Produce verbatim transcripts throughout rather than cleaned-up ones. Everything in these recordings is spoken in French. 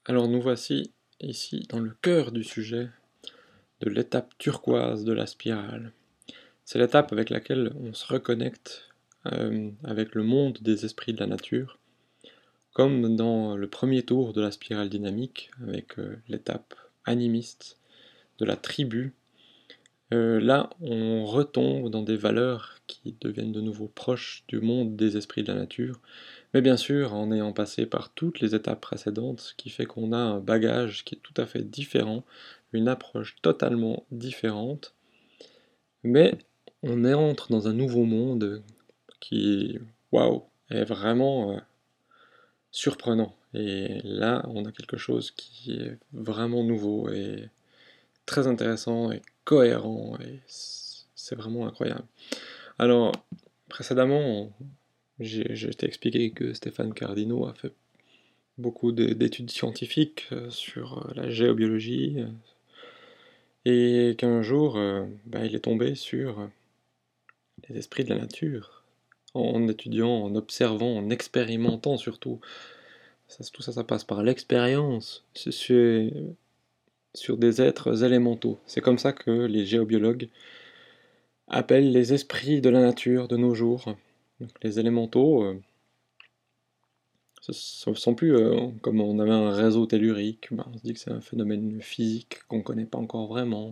Alors nous voici ici dans le cœur du sujet de l'étape turquoise de la spirale. C'est l'étape avec laquelle on se reconnecte euh, avec le monde des esprits de la nature, comme dans le premier tour de la spirale dynamique, avec euh, l'étape animiste de la tribu. Euh, là, on retombe dans des valeurs qui deviennent de nouveau proches du monde des esprits de la nature, mais bien sûr en ayant passé par toutes les étapes précédentes, ce qui fait qu'on a un bagage qui est tout à fait différent, une approche totalement différente, mais on entre dans un nouveau monde qui, waouh, est vraiment euh, surprenant. Et là, on a quelque chose qui est vraiment nouveau et très intéressant et cohérent, et c'est vraiment incroyable. Alors, précédemment, j'ai je t'ai expliqué que Stéphane Cardino a fait beaucoup d'études scientifiques euh, sur euh, la géobiologie, euh, et qu'un jour, euh, bah, il est tombé sur les esprits de la nature, en étudiant, en observant, en expérimentant surtout. Ça, tout ça, ça passe par l'expérience sur, sur des êtres élémentaux. C'est comme ça que les géobiologues appellent les esprits de la nature de nos jours. Donc, les élémentaux, euh, ce ne sont plus euh, comme on avait un réseau tellurique, ben, on se dit que c'est un phénomène physique qu'on ne connaît pas encore vraiment.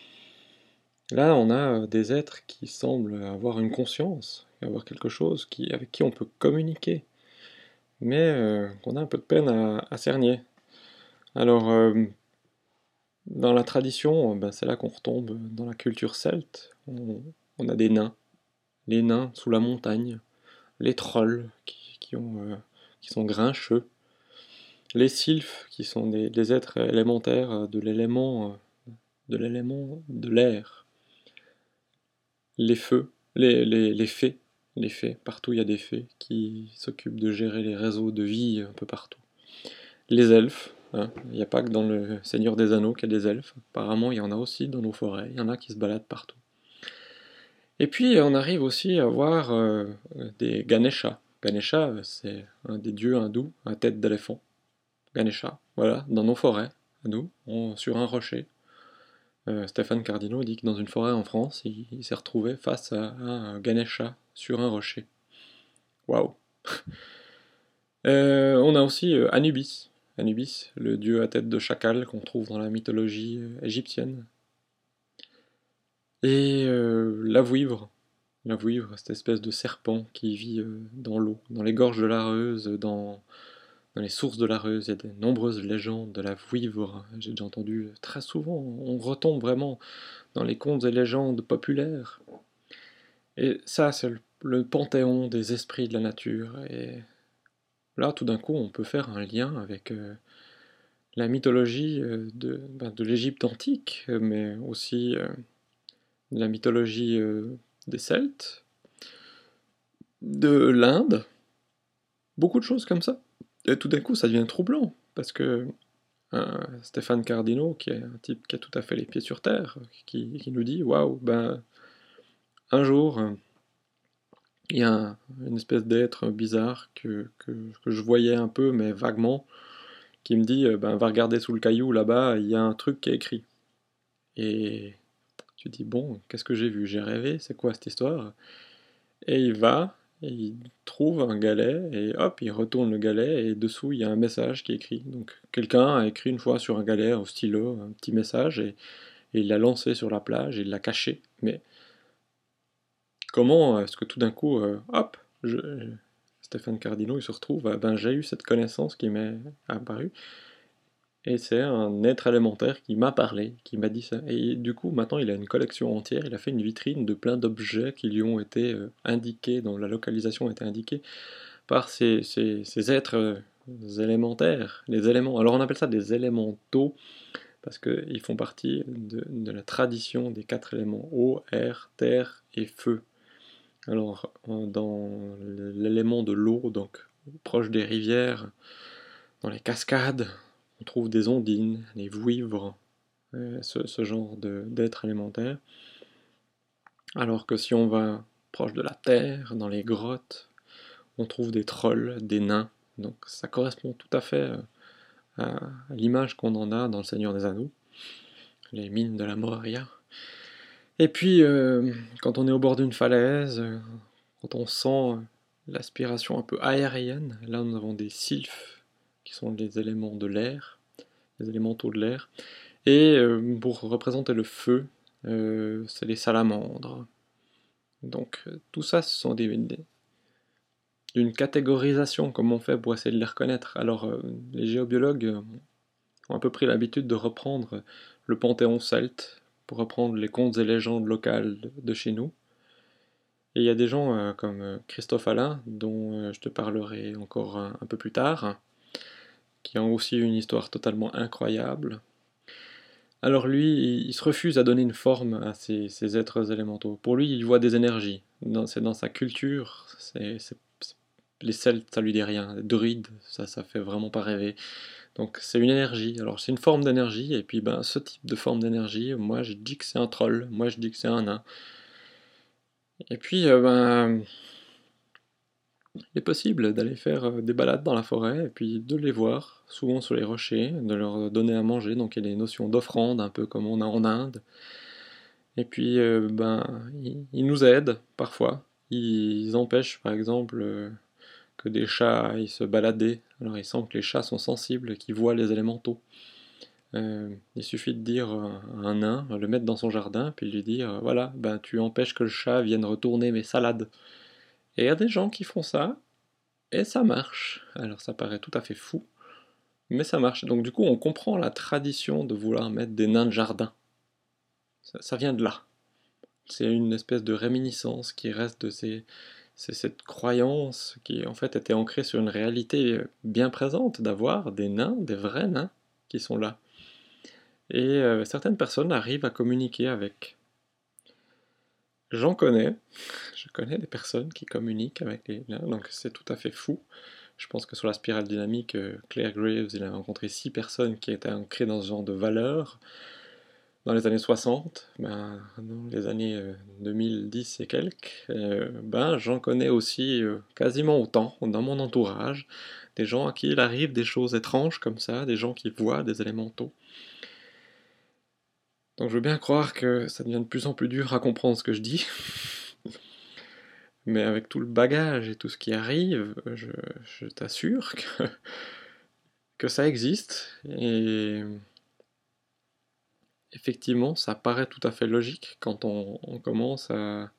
Là, on a euh, des êtres qui semblent avoir une conscience, avoir quelque chose qui, avec qui on peut communiquer, mais euh, qu'on a un peu de peine à, à cerner. Alors, euh, dans la tradition, ben, c'est là qu'on retombe dans la culture celte. On, on a des nains, les nains sous la montagne, les trolls qui, qui ont, euh, qui sont grincheux, les sylphes qui sont des, des êtres élémentaires euh, de l'élément euh, de l'élément de l'air, les feux, les, les, les fées, les fées, partout il y a des fées qui s'occupent de gérer les réseaux de vie un peu partout. Les elfes, hein, il n'y a pas que dans le Seigneur des Anneaux qu'il y a des elfes, apparemment il y en a aussi dans nos forêts, il y en a qui se baladent partout. Et puis on arrive aussi à voir euh, des Ganesha. Ganesha, c'est un des dieux hindous à tête d'éléphant. Ganesha, voilà, dans nos forêts, à nous, on- sur un rocher. Euh, Stéphane Cardino dit que dans une forêt en France, il, il s'est retrouvé face à, à un Ganesha sur un rocher. Waouh! Euh, on a aussi euh, Anubis. Anubis, le dieu à tête de chacal qu'on trouve dans la mythologie euh, égyptienne. Et euh, la vouivre. La vouivre, cette espèce de serpent qui vit euh, dans l'eau, dans les gorges de l'Areuse, dans, dans les sources de l'Areuse. Il y a de nombreuses légendes de la vouivre. J'ai déjà entendu très souvent. On retombe vraiment dans les contes et légendes populaires. Et ça, c'est le, le panthéon des esprits de la nature. Et là, tout d'un coup, on peut faire un lien avec euh, la mythologie euh, de, ben, de l'Égypte antique, mais aussi euh, la mythologie euh, des Celtes, de l'Inde, beaucoup de choses comme ça. Et tout d'un coup, ça devient troublant, parce que euh, Stéphane Cardino, qui est un type qui a tout à fait les pieds sur terre, qui, qui nous dit, waouh, ben un jour, euh, il y a un- une espèce d'être bizarre que, que, que je voyais un peu, mais vaguement, qui me dit, euh, ben va regarder sous le caillou là-bas, il y a un truc qui est écrit. Et tu dis, bon, qu'est-ce que j'ai vu? J'ai rêvé, c'est quoi cette histoire? Et il va, et il trouve un galet, et hop, il retourne le galet, et dessous, il y a un message qui est écrit. Donc, quelqu'un a écrit une fois sur un galet, au stylo, un petit message, et, et il l'a lancé sur la plage, et il l'a caché. Mais comment est-ce que tout d'un coup, euh, hop, je, Stéphane Cardino, il se retrouve, ah ben j'ai eu cette connaissance qui m'est apparue, et c'est un être élémentaire qui m'a parlé, qui m'a dit ça. Et du coup, maintenant, il a une collection entière, il a fait une vitrine de plein d'objets qui lui ont été euh, indiqués, dont la localisation a été indiquée par ces, ces- ces êtres euh, élémentaires, les éléments. Alors on appelle ça des élémentaux, parce qu'ils font partie de, de la tradition des quatre éléments, eau, air, terre et feu. Alors, euh, dans l'élément de l'eau, donc proche des rivières, dans les cascades, on trouve des ondines, des vouivres, euh, ce, ce genre de- d'êtres élémentaires. Alors que si on va proche de la terre, dans les grottes, on trouve des trolls, des nains. Donc ça correspond tout à fait euh, à, à l'image qu'on en a dans Le Seigneur des Anneaux, les mines de la Moria. Et puis, euh, quand on est au bord d'une falaise, euh, quand on sent l'aspiration un peu aérienne, là nous avons des sylphes, qui sont les éléments de l'air, les élémentaux de l'air, et euh, pour représenter le feu, euh, c'est les salamandres. Donc euh, tout ça, ce sont des, des- une catégorisation, comme on fait pour essayer de les reconnaître. Alors euh, les géobiologues euh, ont un peu pris l'habitude de reprendre le panthéon celte, pour reprendre les contes et légendes locales de, de chez nous. Et il y a des gens euh, comme euh, Christophe Alain, dont euh, je te parlerai encore un, un peu plus tard, qui ont aussi une histoire totalement incroyable. Alors lui, il, il se refuse à donner une forme à ces, ces êtres élémentaux. Pour lui, il voit des énergies. Dans- C'est dans sa culture. c'est- c'est- c'est- les Celtes, ça lui dit rien. Les druides, ça, ça fait vraiment pas rêver. Donc c'est une énergie. Alors c'est une forme d'énergie. Et puis ben, ce type de forme d'énergie, moi je dis que c'est un troll. Moi je dis que c'est un nain. Et puis euh, ben, il est possible d'aller faire euh, des balades dans la forêt et puis de les voir, souvent sur les rochers, de leur donner à manger. Donc il y a des notions d'offrande, un peu comme on a en Inde. Et puis, euh, ben, ils, ils nous aident parfois. Ils empêchent, par exemple, euh, que des chats aillent se balader. Alors, il semble que les chats sont sensibles, qu'ils voient les élémentaux. Euh, il suffit de dire à un nain, le mettre dans son jardin, puis lui dire, voilà, ben, tu empêches que le chat vienne retourner mes salades. Et il y a des gens qui font ça, et ça marche. Alors, ça paraît tout à fait fou, mais ça marche. Donc, du coup, on comprend la tradition de vouloir mettre des nains de jardin. Ça, ça vient de là. C'est une espèce de réminiscence qui reste de ces, c'est cette croyance qui en fait était ancrée sur une réalité bien présente d'avoir des nains, des vrais nains qui sont là. Et euh, certaines personnes arrivent à communiquer avec. J'en connais, je connais des personnes qui communiquent avec les nains, donc c'est tout à fait fou. Je pense que sur la spirale dynamique, euh, Claire Graves, il a rencontré six personnes qui étaient ancrées dans ce genre de valeurs. Dans les années soixante, ben, dans les années euh, deux mille dix et quelques, euh, ben, j'en connais aussi euh, quasiment autant dans mon entourage. Des gens à qui il arrive des choses étranges comme ça, des gens qui voient des élémentaux. Donc je veux bien croire que ça devient de plus en plus dur à comprendre ce que je dis, mais avec tout le bagage et tout ce qui arrive, je, je t'assure que, que ça existe. Et effectivement, ça paraît tout à fait logique quand on, on commence à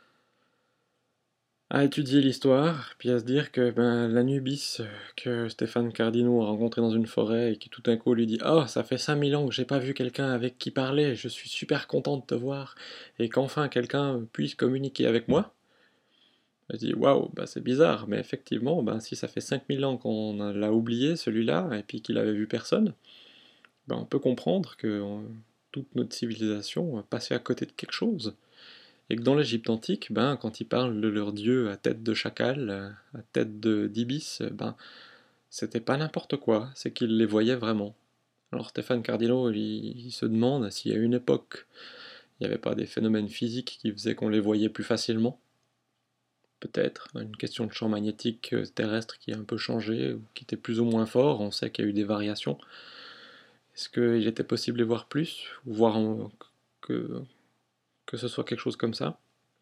à étudier l'histoire, puis à se dire que ben, l'Anubis euh, que Stéphane Cardino a rencontré dans une forêt et qui tout d'un coup lui dit «Oh, ça fait cinq mille ans que j'ai pas vu quelqu'un avec qui parler, je suis super content de te voir, et qu'enfin quelqu'un puisse communiquer avec moi». Je dis «Waouh, bah c'est bizarre, mais effectivement, ben, si ça fait cinq mille ans qu'on l'a oublié celui-là, et puis qu'il avait vu personne, ben, on peut comprendre que euh, toute notre civilisation a passé à côté de quelque chose». Et que dans l'Égypte antique, ben, quand ils parlent de leur dieu à tête de chacal, à tête de d'ibis, ben, c'était pas n'importe quoi, c'est qu'ils les voyaient vraiment. Alors Stéphane Cardino, il, il se demande s'il y a une époque, il n'y avait pas des phénomènes physiques qui faisaient qu'on les voyait plus facilement. Peut-être, une question de champ magnétique terrestre qui a un peu changé, ou qui était plus ou moins fort, on sait qu'il y a eu des variations. Est-ce qu'il était possible de les voir plus, ou voir en- que, que ce soit quelque chose comme ça?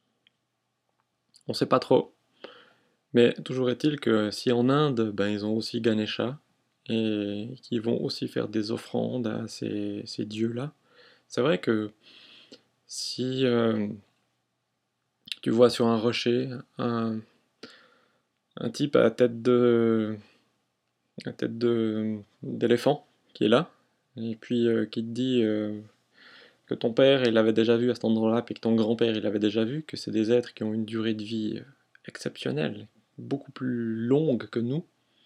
On sait pas trop. Mais toujours est-il que si en Inde, ben, ils ont aussi Ganesha, et qu'ils vont aussi faire des offrandes à ces, ces dieux-là, c'est vrai que si euh, tu vois sur un rocher un, un type à tête de à tête de d'éléphant qui est là, et puis euh, qui te dit euh, que ton père il l'avait déjà vu à cet endroit-là, puis que ton grand-père il l'avait déjà vu, que c'est des êtres qui ont une durée de vie euh, exceptionnelle, beaucoup plus longue que nous,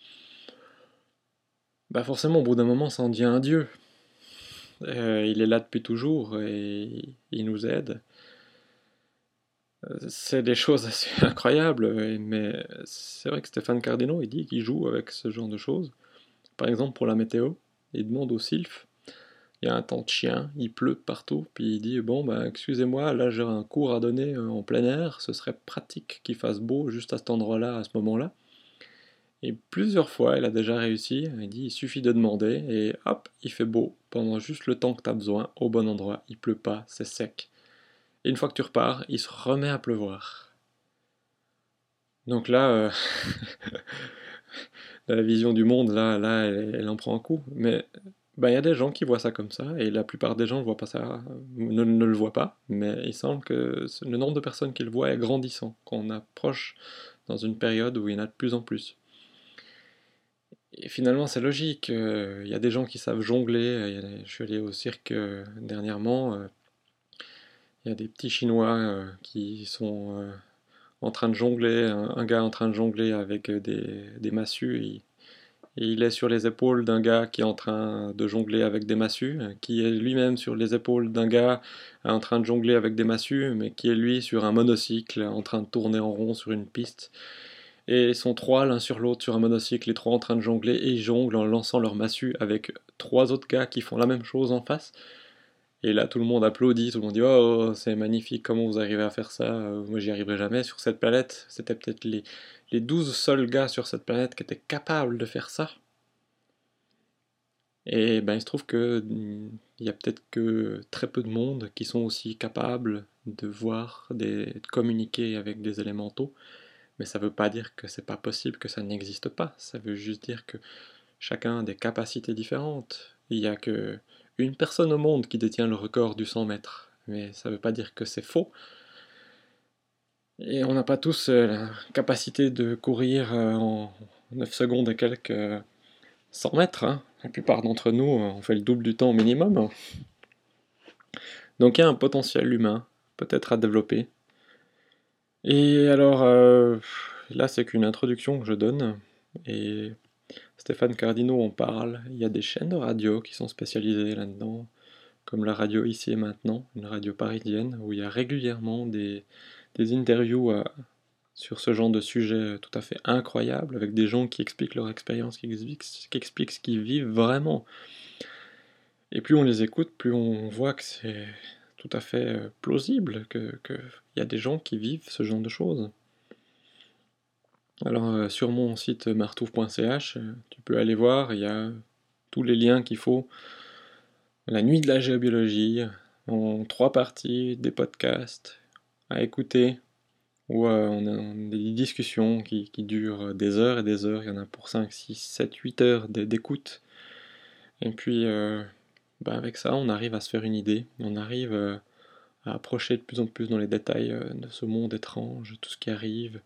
bah forcément au bout d'un moment ça en devient un dieu. Euh, il est là depuis toujours et il nous aide. Euh, C'est des choses assez incroyables, mais c'est vrai que Stéphane Cardino, il dit qu'il joue avec ce genre de choses. Par exemple, pour la météo, il demande au Sylph, il y a un temps de chien, il pleut partout, puis il dit, bon, bah, excusez-moi, là j'ai un cours à donner euh, en plein air, ce serait pratique qu'il fasse beau juste à cet endroit-là, à ce moment-là. Et plusieurs fois, elle a déjà réussi. Elle dit, il suffit de demander et hop, il fait beau pendant juste le temps que tu as besoin, au bon endroit. Il pleut pas, c'est sec. Et une fois que tu repars, il se remet à pleuvoir. Donc là, euh, la vision du monde, là, là, elle, elle en prend un coup. Mais ben, il y a des gens qui voient ça comme ça, et la plupart des gens ne voient pas ça, ne, ne le voient pas. Mais il semble que le nombre de personnes qui le voient est grandissant, qu'on approche dans une période où il y en a de plus en plus. Et finalement, c'est logique. euh, Il y a des gens qui savent jongler. il y a des- je suis allé au cirque euh, dernièrement. euh, Il y a des petits Chinois euh, qui sont euh, en train de jongler. Un, un gars en train de jongler avec euh, des, des massues. Et, et il est sur les épaules d'un gars qui est en train de jongler avec des massues, euh, qui est lui-même sur les épaules d'un gars euh, en train de jongler avec des massues, mais qui est lui sur un monocycle en train de tourner en rond sur une piste. Et ils sont trois l'un sur l'autre sur un monocycle, les trois en train de jongler, et ils jonglent en lançant leur massue avec trois autres gars qui font la même chose en face. Et là, tout le monde applaudit, tout le monde dit oh, c'est magnifique, comment vous arrivez à faire ça? Euh, Moi, j'y arriverai jamais. Sur cette planète, c'était peut-être les, les douze seuls gars sur cette planète qui étaient capables de faire ça. Et ben, il se trouve que mm, il y a peut-être que très peu de monde qui sont aussi capables de voir, des, de communiquer avec des élémentaux. Mais ça veut pas dire que c'est pas possible, que ça n'existe pas. Ça veut juste dire que chacun a des capacités différentes. Il n'y a que une personne au monde qui détient le record du cent mètres. Mais ça veut pas dire que c'est faux. Et on n'a pas tous euh, la capacité de courir euh, en neuf secondes et quelques euh, cent mètres. Hein. La plupart d'entre nous, euh, on fait le double du temps au minimum. Donc il y a un potentiel humain, peut-être à développer. Et alors, euh, là c'est qu'une introduction que je donne. Et Stéphane Cardino en parle. Il y a des chaînes de radio qui sont spécialisées là-dedans, comme la radio Ici et Maintenant, une radio parisienne, où il y a régulièrement des, des interviews à- sur ce genre de sujet tout à fait incroyable, avec des gens qui expliquent leur expérience, qui expliquent, qui expliquent ce qu'ils vivent vraiment. Et plus on les écoute, plus on voit que c'est tout à fait euh, plausible, que, que y a des gens qui vivent ce genre de choses. Alors euh, sur mon site martouf point c h, euh, tu peux aller voir, il y a tous les liens qu'il faut. La nuit de la géobiologie, en trois parties, des podcasts à écouter, où euh, on a des discussions qui, qui durent des heures et des heures, il y en a pour cinq, six, sept, huit heures d'écoute. Et puis euh, bah, avec ça, on arrive à se faire une idée, on arrive euh, à approcher de plus en plus dans les détails euh, de ce monde étrange, tout ce qui arrive.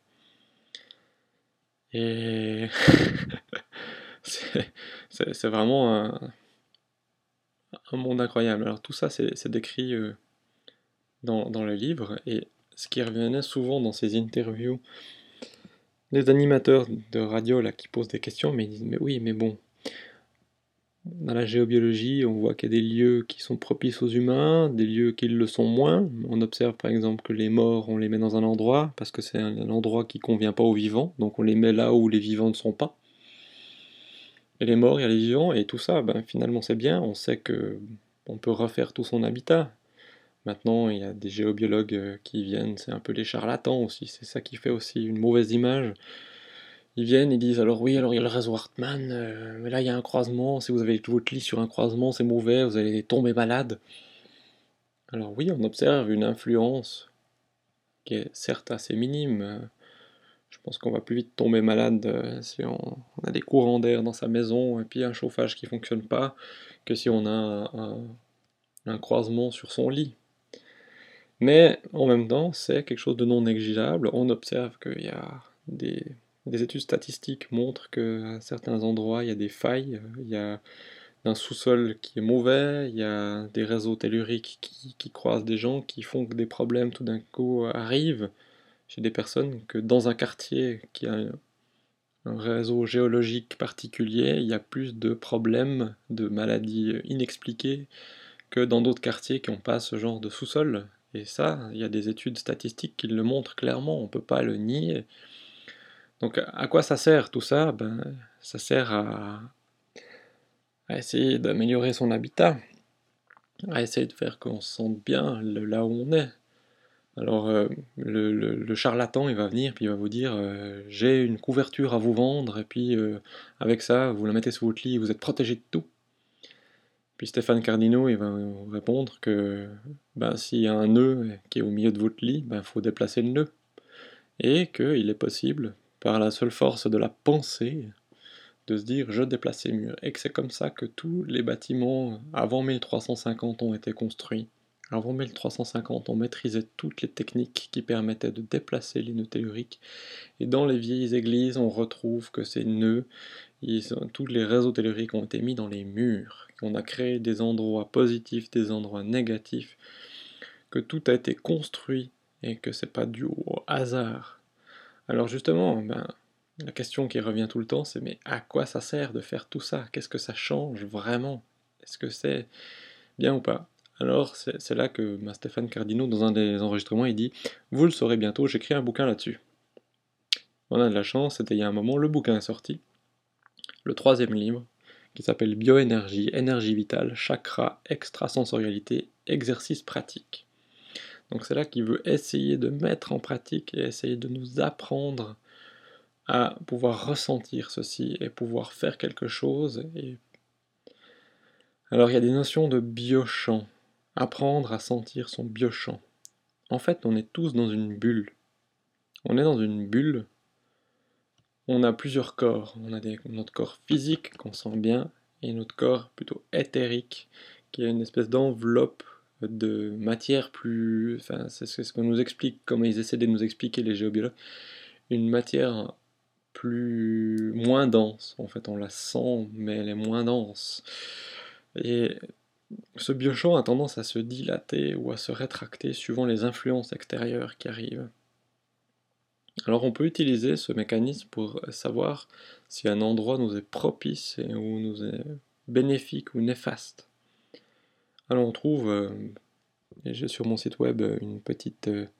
Et c'est c'est- c'est vraiment un, un monde incroyable. Alors tout ça, c'est c'est décrit euh, dans, dans le livre, et ce qui revenait souvent dans ces interviews, les animateurs de radio là qui posent des questions, mais ils disent mais oui, mais bon, dans la géobiologie, on voit qu'il y a des lieux qui sont propices aux humains, des lieux qui le sont moins. On observe par exemple que les morts, on les met dans un endroit parce que c'est un, un endroit qui convient pas aux vivants, donc on les met là où les vivants ne sont pas. Et les morts, il y a les vivants, et tout ça, ben, finalement c'est bien, on sait que on peut refaire tout son habitat. Maintenant, il y a des géobiologues euh, qui viennent, c'est un peu les charlatans aussi, c'est ça qui fait aussi une mauvaise image. Ils viennent, ils disent alors oui, alors il y a le réseau Hartmann, euh, mais là il y a un croisement, si vous avez votre lit sur un croisement, c'est mauvais, vous allez tomber malade. Alors oui, on observe une influence qui est certes assez minime. euh, Je pense qu'on va plus vite tomber malade euh, si on, on a des courants d'air dans sa maison et puis un chauffage qui fonctionne pas, que si on a un, un- un croisement sur son lit. Mais en même temps, c'est quelque chose de non négligeable. On observe qu'il y a des, des études statistiques montrent qu'à certains endroits, il y a des failles, il y a un sous-sol qui est mauvais, il y a des réseaux telluriques qui, qui croisent des gens, qui font que des problèmes tout d'un coup arrivent chez des personnes, que dans un quartier qui a un réseau géologique particulier, il y a plus de problèmes, de maladies inexpliquées que dans d'autres quartiers qui n'ont pas ce genre de sous-sol. Et ça, il y a des études statistiques qui le montrent clairement, on ne peut pas le nier. Donc à quoi ça sert tout ça? Ben, ça sert à, à essayer d'améliorer son habitat, à essayer de faire qu'on se sente bien là où on est, Alors euh, le, le- le charlatan il va venir puis il va vous dire euh, j'ai une couverture à vous vendre et puis euh, avec ça vous la mettez sous votre lit et vous êtes protégé de tout. Puis Stéphane Cardino il va vous répondre que ben, s'il y a un nœud qui est au milieu de votre lit, ben, faut déplacer le nœud. Et qu'il est possible, par la seule force de la pensée, de se dire je déplace ces murs. Et que c'est comme ça que tous les bâtiments avant mille trois cent cinquante ont été construits. Avant mille trois cent cinquante, on maîtrisait toutes les techniques qui permettaient de déplacer les nœuds telluriques. Et dans les vieilles églises, on retrouve que ces nœuds, ils sont- tous les réseaux telluriques ont été mis dans les murs. On a créé des endroits positifs, des endroits négatifs, que tout a été construit et que c'est pas dû au hasard. Alors justement, ben, la question qui revient tout le temps, c'est mais à quoi ça sert de faire tout ça? Qu'est-ce que ça change vraiment? Est-ce que c'est bien ou pas? Alors c'est c'est là que ben, Stéphane Cardino, dans un des enregistrements, il dit vous le saurez bientôt, j'écris un bouquin là-dessus. On a de la chance, c'était il y a un moment, le bouquin est sorti, le troisième livre, qui s'appelle Bioénergie, énergie vitale, chakra, extrasensorialité, exercice pratique. Donc c'est là qu'il veut essayer de mettre en pratique et essayer de nous apprendre à pouvoir ressentir ceci et pouvoir faire quelque chose. Et... Alors il y a des notions de biochamp, apprendre à sentir son biochamp. En fait, on est tous dans une bulle. On est dans une bulle, on a plusieurs corps. On a des, notre corps physique qu'on sent bien et notre corps plutôt éthérique qui est une espèce d'enveloppe de matière plus... Enfin, c'est ce qu'on nous explique, comment ils essaient de nous expliquer les géobiologues. Une matière plus moins dense. En fait, on la sent, mais elle est moins dense. Et ce biochamp a tendance à se dilater ou à se rétracter suivant les influences extérieures qui arrivent. Alors on peut utiliser ce mécanisme pour savoir si un endroit nous est propice ou nous est bénéfique ou néfaste. Alors on trouve, euh, et j'ai sur mon site web une petite euh,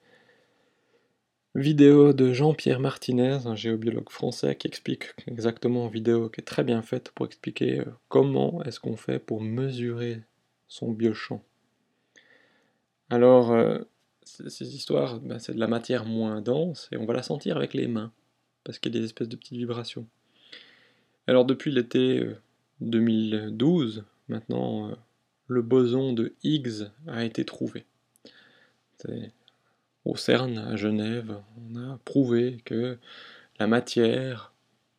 vidéo de Jean-Pierre Martinez, un géobiologue français, qui explique exactement en vidéo, qui est très bien faite pour expliquer euh, comment est-ce qu'on fait pour mesurer son biochamp. Alors, euh, ces histoires, ben, c'est de la matière moins dense et on va la sentir avec les mains, parce qu'il y a des espèces de petites vibrations. Alors, depuis l'été euh, deux mille douze, maintenant, euh, le boson de Higgs a été trouvé. C'est au CERN à Genève, on a prouvé que la matière,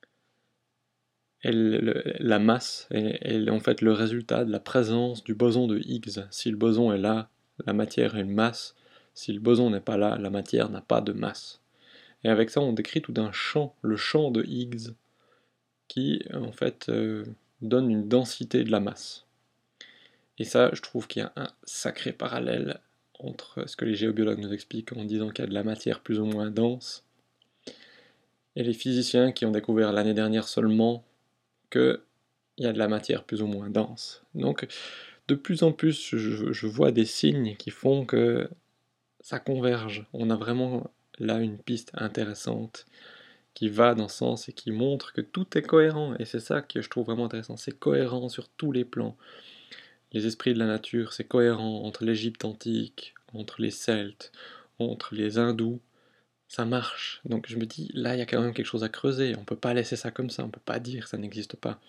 elle, la masse, est, est en fait le résultat de la présence du boson de Higgs. Si le boson est là, la matière est une masse. Si le boson n'est pas là, la matière n'a pas de masse. Et avec ça, on décrit tout un champ, le champ de Higgs, qui en fait euh, donne une densité de la masse. Et ça, je trouve qu'il y a un sacré parallèle entre ce que les géobiologues nous expliquent en disant qu'il y a de la matière plus ou moins dense, et les physiciens qui ont découvert l'année dernière seulement qu'il y a de la matière plus ou moins dense. Donc, de plus en plus, je, je vois des signes qui font que ça converge. On a vraiment là une piste intéressante qui va dans ce sens et qui montre que tout est cohérent. Et c'est ça que je trouve vraiment intéressant. C'est cohérent sur tous les plans. Les esprits de la nature, c'est cohérent entre l'Égypte antique, entre les Celtes, entre les Hindous. Ça marche. Donc je me dis, là, il y a quand même quelque chose à creuser. On peut pas laisser ça comme ça. On peut pas dire que ça n'existe pas.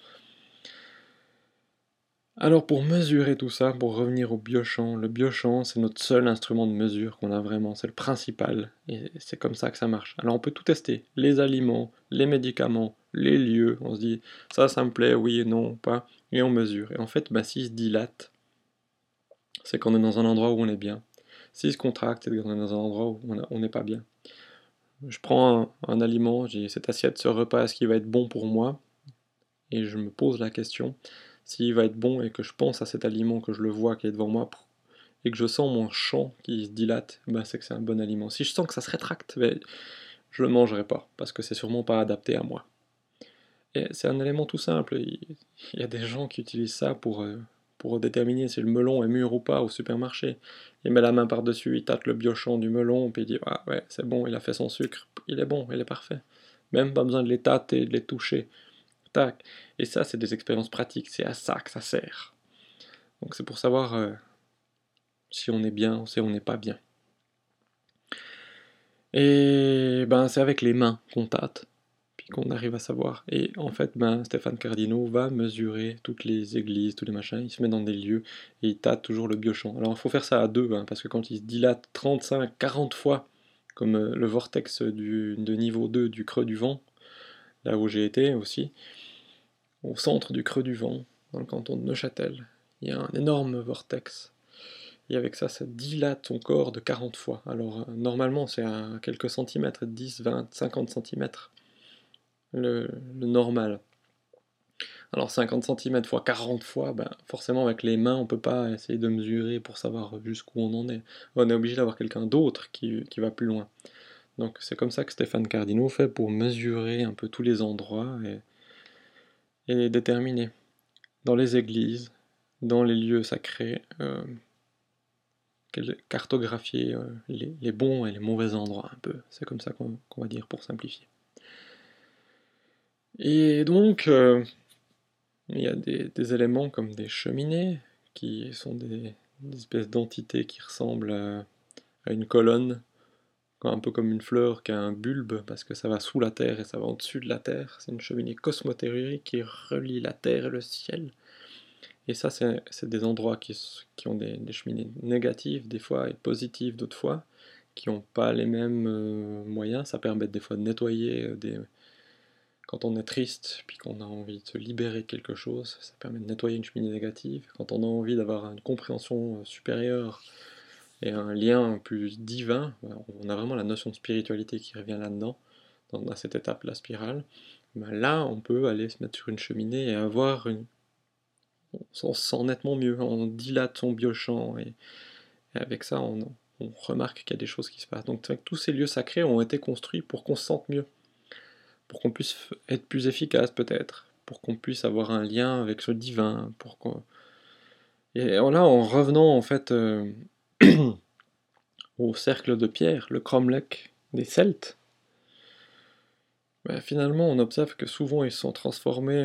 Alors pour mesurer tout ça, pour revenir au biochamp, le biochamp c'est notre seul instrument de mesure qu'on a vraiment, c'est le principal, et c'est comme ça que ça marche. Alors on peut tout tester, les aliments, les médicaments, les lieux, on se dit ça ça me plaît, oui, non, pas, et on mesure. Et en fait, bah, s'il se dilate, c'est qu'on est dans un endroit où on est bien. S'il se contracte, c'est qu'on est dans un endroit où on n'est pas bien. Je prends un, un aliment, j'ai cette assiette, ce repas, est-ce qu'il va être bon pour moi? Et je me pose la question, s'il va être bon et que je pense à cet aliment, que je le vois qui est devant moi, et que je sens mon champ qui se dilate, ben c'est que c'est un bon aliment. Si je sens que ça se rétracte, ben je le mangerai pas, parce que c'est sûrement pas adapté à moi. Et c'est un élément tout simple, il y a des gens qui utilisent ça pour, euh, pour déterminer si le melon est mûr ou pas au supermarché. Il met la main par-dessus, il tâte le biochamp du melon, puis il dit « Ah ouais, c'est bon, il a fait son sucre, il est bon, il est parfait. » Même pas besoin de les tâter, de les toucher. Tac. Et ça, c'est des expériences pratiques, c'est à ça que ça sert. Donc c'est pour savoir euh, si on est bien ou si on n'est pas bien. Et ben c'est avec les mains qu'on tâte, puis qu'on arrive à savoir. Et en fait, ben Stéphane Cardino va mesurer toutes les églises, tous les machins, il se met dans des lieux et il tâte toujours le biochon. Alors il faut faire ça à deux, hein, parce que quand il se dilate trente-cinq, quarante fois, comme euh, le vortex du, de niveau deux du creux du vent, là où j'ai été aussi, au centre du creux du vent, dans le canton de Neuchâtel, il y a un énorme vortex. Et avec ça, ça dilate ton corps de quarante fois. Alors, euh, normalement, c'est à quelques centimètres, dix, vingt, cinquante centimètres, le, le normal. Alors, cinquante centimètres fois quarante fois, ben, forcément, avec les mains, on peut pas essayer de mesurer pour savoir jusqu'où on en est. On est obligé d'avoir quelqu'un d'autre qui, qui va plus loin. Donc, c'est comme ça que Stéphane Cardino fait pour mesurer un peu tous les endroits et, et déterminer. Dans les églises, dans les lieux sacrés, euh, cartographier euh, les, les bons et les mauvais endroits un peu. C'est comme ça qu'on qu'on va dire pour simplifier. Et donc, euh, il y a des, des éléments comme des cheminées, qui sont des, des espèces d'entités qui ressemblent à, à une colonne, un peu comme une fleur qui a un bulbe, parce que ça va sous la terre et ça va au-dessus de la terre. C'est une cheminée cosmotellurique qui relie la terre et le ciel. Et ça, c'est c'est des endroits qui, qui ont des, des cheminées négatives des fois et positives d'autres fois, qui n'ont pas les mêmes euh, moyens. Ça permet des fois de nettoyer euh, des... Quand on est triste, puis qu'on a envie de se libérer de quelque chose, ça permet de nettoyer une cheminée négative. Quand on a envie d'avoir une compréhension euh, supérieure et un lien plus divin, on a vraiment la notion de spiritualité qui revient là-dedans, dans, dans cette étape, la spirale. Ben là, on peut aller se mettre sur une cheminée et avoir une, on se sent nettement mieux, on dilate son biochamp et, et avec ça on, on remarque qu'il y a des choses qui se passent. Donc tous ces lieux sacrés ont été construits pour qu'on se sente mieux, pour qu'on puisse être plus efficace peut-être, pour qu'on puisse avoir un lien avec ce divin, pour qu'on... Et là en revenant en fait euh, au cercle de pierre, le cromlech des Celtes, ben, finalement on observe que souvent ils sont transformés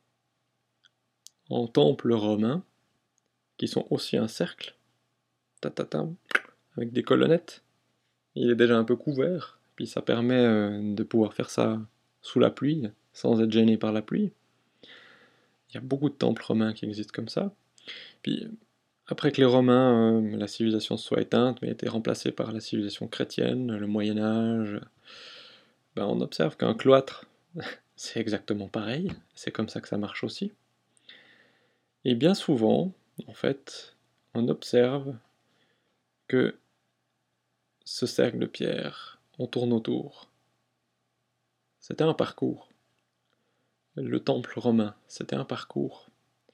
en temples romains, qui sont aussi un cercle, ta, ta, ta, avec des colonnettes. Il est déjà un peu couvert, puis ça permet euh, de pouvoir faire ça sous la pluie, sans être gêné par la pluie. Il y a beaucoup de temples romains qui existent comme ça. Puis après que les Romains, euh, la civilisation se soit éteinte, mais a été remplacée par la civilisation chrétienne, le Moyen Âge, ben on observe qu'un cloître, c'est exactement pareil, c'est comme ça que ça marche aussi. Et bien souvent, en fait, on observe que ce cercle de pierre, on tourne autour. C'était un parcours. Le temple romain, c'était un parcours.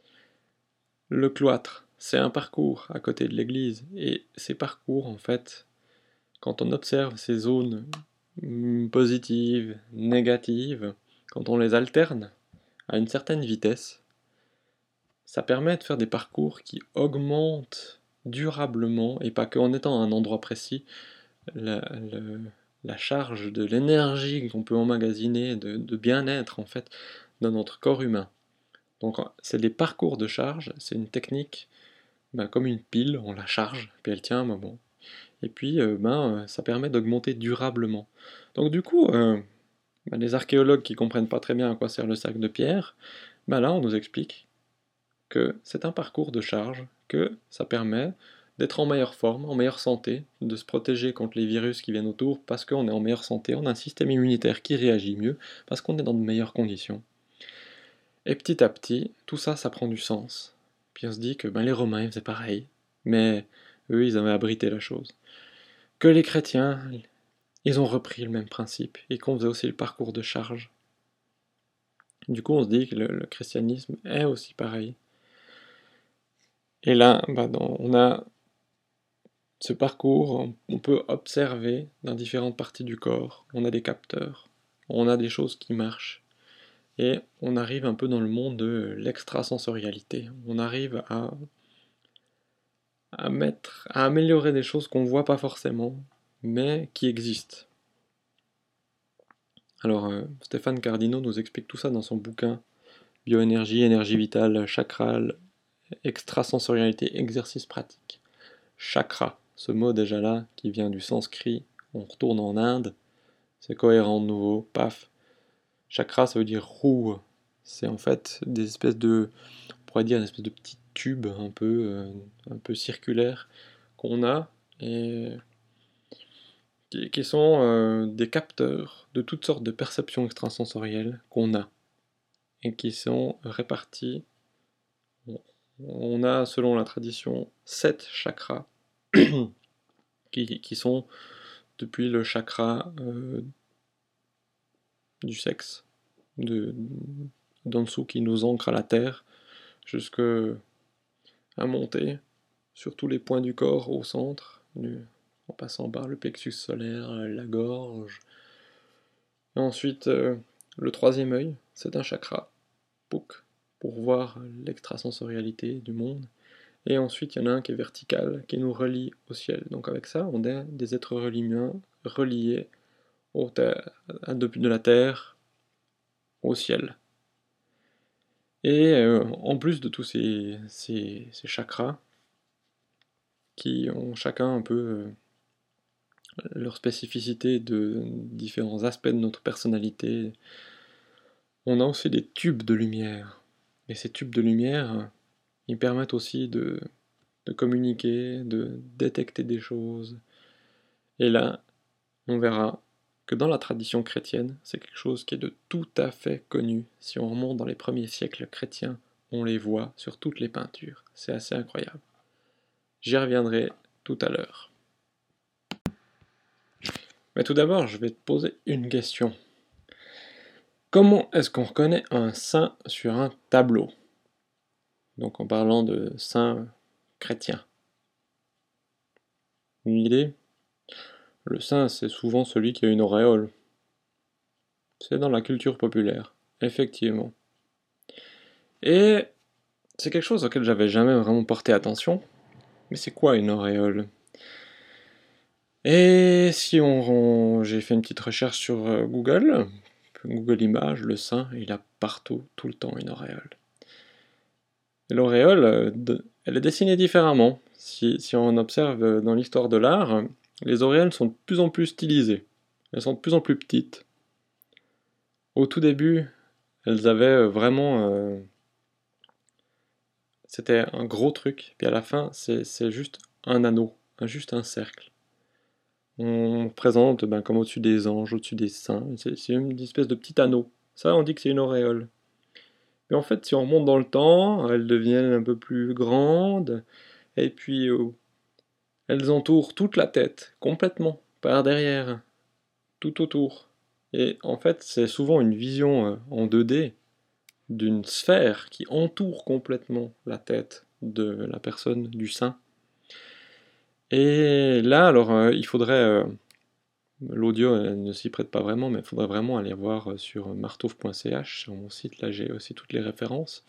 Le cloître, c'est un parcours à côté de l'église. Et ces parcours, en fait, quand on observe ces zones positives, négatives, quand on les alterne à une certaine vitesse, ça permet de faire des parcours qui augmentent durablement, et pas qu'en étant à un endroit précis, la, la, la charge de l'énergie qu'on peut emmagasiner, de, de bien-être, en fait, dans notre corps humain. Donc c'est des parcours de charge, c'est une technique ben, comme une pile, on la charge, puis elle tient un moment. Et puis euh, ben, ça permet d'augmenter durablement. Donc du coup, euh, ben, les archéologues qui comprennent pas très bien à quoi sert le sac de pierre, ben là on nous explique que c'est un parcours de charge, que ça permet d'être en meilleure forme, en meilleure santé, de se protéger contre les virus qui viennent autour, parce qu'on est en meilleure santé, on a un système immunitaire qui réagit mieux, parce qu'on est dans de meilleures conditions. Et petit à petit, tout ça, ça prend du sens. Puis on se dit que ben, les Romains ils faisaient pareil, mais eux, ils avaient abrité la chose. Que les chrétiens, ils ont repris le même principe, et qu'on faisait aussi le parcours de charge. Du coup, on se dit que le, le christianisme est aussi pareil. Et là, ben, dans, on a ce parcours, on peut observer dans différentes parties du corps. On a des capteurs, on a des choses qui marchent. Et on arrive un peu dans le monde de l'extrasensorialité. On arrive à à mettre, à améliorer des choses qu'on voit pas forcément, mais qui existent. Alors, euh, Stéphane Cardino nous explique tout ça dans son bouquin Bioénergie, énergie vitale, chakral, extrasensorialité, exercice pratique. Chakra, ce mot déjà là, qui vient du sanskrit, on retourne en Inde, c'est cohérent de nouveau, paf. Chakra, ça veut dire roue. C'est en fait des espèces de, on pourrait dire, des espèces de petits tubes un peu, euh, un peu circulaires qu'on a et qui, qui sont euh, des capteurs de toutes sortes de perceptions extrasensorielles qu'on a et qui sont répartis. On a, selon la tradition, sept chakras qui, qui sont depuis le chakra euh, du sexe, de, d'en dessous qui nous ancre à la terre, jusqu'à monter sur tous les points du corps au centre, du, en passant par le plexus solaire, la gorge. Et ensuite, euh, le troisième œil, c'est un chakra, Pouk, pour voir l'extrasensorialité du monde. Et ensuite, il y en a un qui est vertical, qui nous relie au ciel. Donc avec ça, on est des êtres reliés, reliés au terre, de la terre au ciel. Et euh, en plus de tous ces, ces, ces chakras, qui ont chacun un peu euh, leur spécificité de différents aspects de notre personnalité, on a aussi des tubes de lumière. Et ces tubes de lumière, ils permettent aussi de, de communiquer, de détecter des choses. Et là, on verra que dans la tradition chrétienne, c'est quelque chose qui est de tout à fait connu. Si on remonte dans les premiers siècles chrétiens, on les voit sur toutes les peintures. C'est assez incroyable. J'y reviendrai tout à l'heure. Mais tout d'abord, je vais te poser une question. Comment est-ce qu'on reconnaît un saint sur un tableau? Donc en parlant de saint chrétien. Une idée? Le saint, c'est souvent celui qui a une auréole. C'est dans la culture populaire, effectivement. Et c'est quelque chose auquel j'avais jamais vraiment porté attention. Mais c'est quoi une auréole? Et si on, on- j'ai fait une petite recherche sur euh, Google, Google Images, le saint, il a partout, tout le temps une auréole. Et l'auréole, euh, de- elle est dessinée différemment. Si, si on observe euh, dans l'histoire de l'art, les auréoles sont de plus en plus stylisées. Elles sont de plus en plus petites. Au tout début, elles avaient euh, vraiment... euh, c'était un gros truc. Puis à la fin, c'est c'est juste un anneau, un- juste un cercle. On présente ben, comme au-dessus des anges, au-dessus des saints. C'est c'est une espèce de petit anneau. Ça, on dit que c'est une auréole. Mais en fait, si on remonte dans le temps, elles deviennent un peu plus grandes. Et puis, euh, elles entourent toute la tête, complètement, par derrière, tout autour. Et en fait, c'est souvent une vision euh, en deux D d'une sphère qui entoure complètement la tête de la personne, du saint. Et là, alors, euh, il faudrait... euh, l'audio ne s'y prête pas vraiment, mais il faudrait vraiment aller voir euh, sur martouf point c h, sur mon site, là j'ai aussi toutes les références.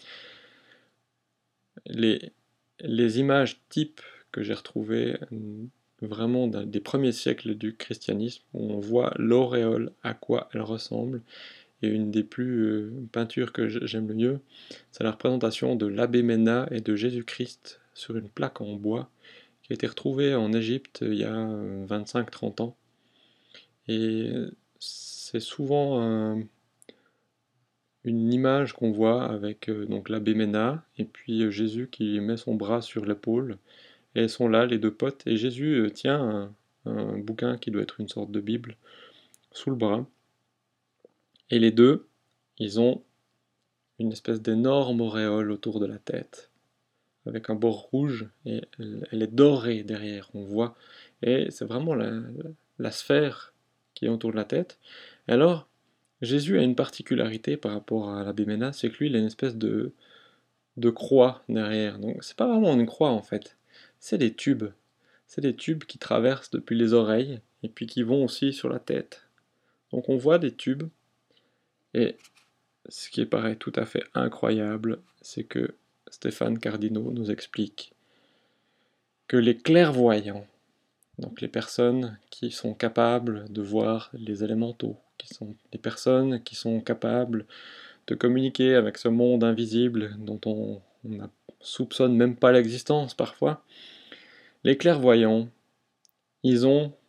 Les, les images types que j'ai retrouvées euh, vraiment des premiers siècles du christianisme, où on voit l'auréole, à quoi elle ressemble, et une des plus euh, peintures que j'aime le mieux, c'est la représentation de l'abbé Ménat et de Jésus-Christ sur une plaque en bois, qui a été retrouvée en Égypte il y a vingt-cinq trente ans. Et c'est souvent un- une image qu'on voit avec euh, donc l'abbé Ménat et puis euh, Jésus qui met son bras sur l'épaule. Et ils sont là, les deux potes, et Jésus euh, tient un, un bouquin qui doit être une sorte de Bible sous le bras. Et les deux, ils ont une espèce d'énorme auréole autour de la tête, avec un bord rouge, et elle, elle est dorée derrière, on voit. Et c'est vraiment la, la- la sphère qui est autour de la tête. Et alors, Jésus a une particularité par rapport à l'abbé Ménat, c'est que lui, il a une espèce de, de croix derrière. Donc, c'est pas vraiment une croix en fait, c'est des tubes. C'est des tubes qui traversent depuis les oreilles et puis qui vont aussi sur la tête. Donc, on voit des tubes, et ce qui paraît tout à fait incroyable, c'est que Stéphane Cardino nous explique que les clairvoyants, donc les personnes qui sont capables de voir les élémentaux, qui sont les personnes qui sont capables de communiquer avec ce monde invisible dont on ne soupçonne même pas l'existence parfois, les clairvoyants, ils ont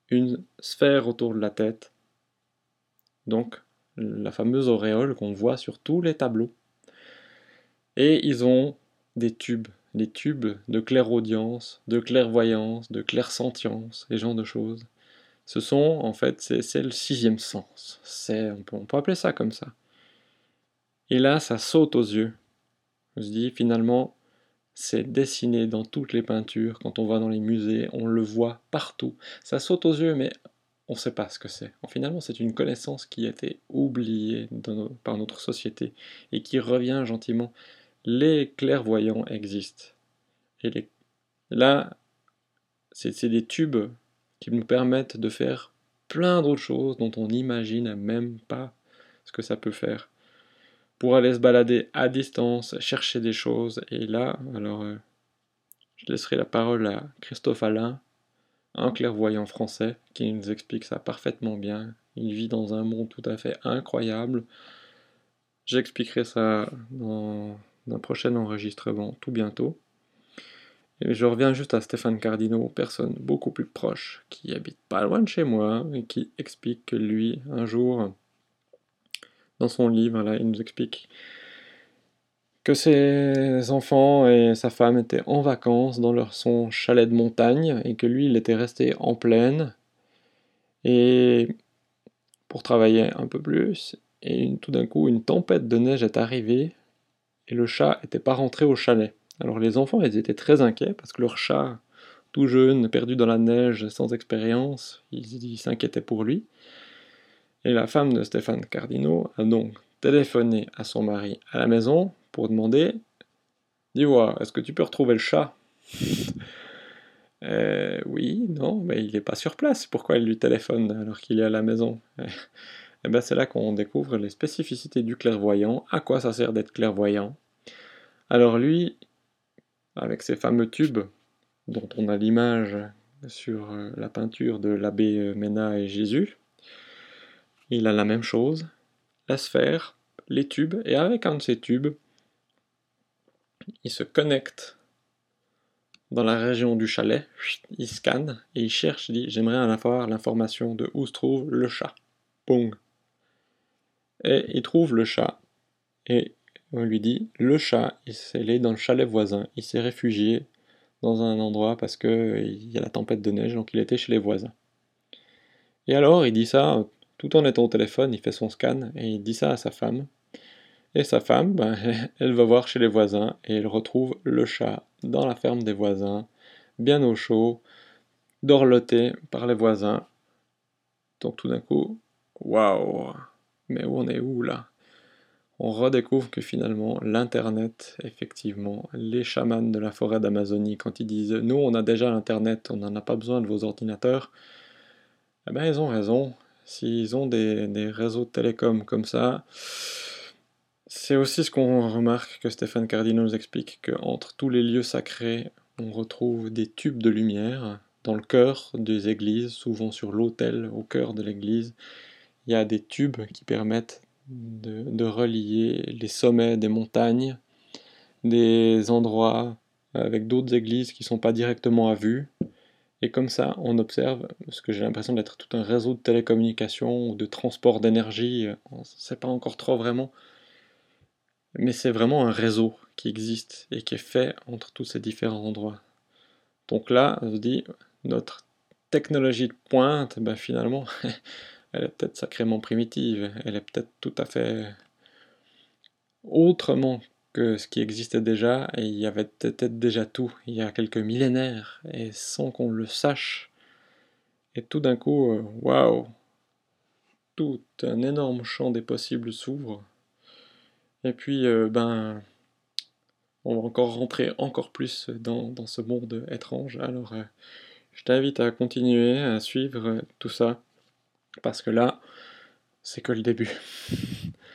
une sphère autour de la tête, donc la fameuse auréole qu'on voit sur tous les tableaux. Et ils ont des tubes, des tubes de clairaudience, de clairvoyance, de clairsentience, et ce genre de choses. Ce sont, en fait, c'est le sixième sens. On peut, on peut appeler ça comme ça. Et là, ça saute aux yeux. On se dit, finalement, c'est dessiné dans toutes les peintures. Quand on va dans les musées, on le voit partout. Ça saute aux yeux, mais on ne sait pas ce que c'est. Finalement, c'est une connaissance qui a été oubliée nos, par notre société et qui revient gentiment. Les clairvoyants existent. Et les... là, c'est des tubes qui nous permettent de faire plein d'autres choses dont on n'imagine même pas ce que ça peut faire. Pour aller se balader à distance, chercher des choses. Et là, alors, euh, je laisserai la parole à Christophe Alain, un clairvoyant français, qui nous explique ça parfaitement bien. Il vit dans un monde tout à fait incroyable. J'expliquerai ça dans un prochain enregistrement tout bientôt. Et je reviens juste à Stéphane Cardino, personne beaucoup plus proche, qui habite pas loin de chez moi, et qui explique que lui, un jour, dans son livre, là, il nous explique que ses enfants et sa femme étaient en vacances dans leur, son chalet de montagne, et que lui, il était resté en plaine, et pour travailler un peu plus, et tout d'un coup, une tempête de neige est arrivée, et le chat n'était pas rentré au chalet. Alors les enfants, ils étaient très inquiets, parce que leur chat, tout jeune, perdu dans la neige, sans expérience, ils il s'inquiétaient pour lui. Et la femme de Stéphane Cardino a donc téléphoné à son mari à la maison pour demander « Dis-moi, est-ce que tu peux retrouver le chat ?» euh, Oui, non, mais il n'est pas sur place. Pourquoi il lui téléphone alors qu'il est à la maison? Et bien c'est là qu'on découvre les spécificités du clairvoyant, à quoi ça sert d'être clairvoyant. Alors lui, avec ses fameux tubes, dont on a l'image sur la peinture de l'abbé Ménat et Jésus, il a la même chose, la sphère, les tubes, et avec un de ces tubes, il se connecte dans la région du chalet, il scanne, et il cherche, il dit « J'aimerais avoir l'information de où se trouve le chat. » Boum. Et il trouve le chat, et on lui dit « Le chat, il est dans le chalet voisin, il s'est réfugié dans un endroit parce qu'il y a la tempête de neige, donc il était chez les voisins. » Et alors, il dit ça, tout en étant au téléphone, il fait son scan, et il dit ça à sa femme. Et sa femme, ben, elle va voir chez les voisins, et elle retrouve le chat dans la ferme des voisins, bien au chaud, dorloté par les voisins. Donc tout d'un coup, waouh, mais où on est où là? On redécouvre que finalement, l'Internet, effectivement, les chamans de la forêt d'Amazonie, quand ils disent « Nous, on a déjà l'Internet, on n'en a pas besoin de vos ordinateurs », eh ben, ils ont raison. S'ils ont des, des réseaux de télécom comme ça, c'est aussi ce qu'on remarque que Stéphane Cardino nous explique, qu'entre tous les lieux sacrés, on retrouve des tubes de lumière. Dans le cœur des églises, souvent sur l'autel, au cœur de l'église, il y a des tubes qui permettent de, de relier les sommets des montagnes, des endroits avec d'autres églises qui ne sont pas directement à vue. Et comme ça, on observe ce que j'ai l'impression d'être tout un réseau de télécommunications ou de transport d'énergie, on ne sait pas encore trop vraiment, mais c'est vraiment un réseau qui existe et qui est fait entre tous ces différents endroits. Donc là, on se dit, notre technologie de pointe, ben finalement, elle est peut-être sacrément primitive, elle est peut-être tout à fait autrement que ce qui existait déjà, et il y avait peut-être déjà tout, il y a quelques millénaires, et sans qu'on le sache. Et tout d'un coup, euh, waouh, tout un énorme champ des possibles s'ouvre. Et puis, euh, ben, on va encore rentrer encore plus dans, dans ce monde étrange. Alors, euh, je t'invite à continuer à suivre tout ça, parce que là, c'est que le début.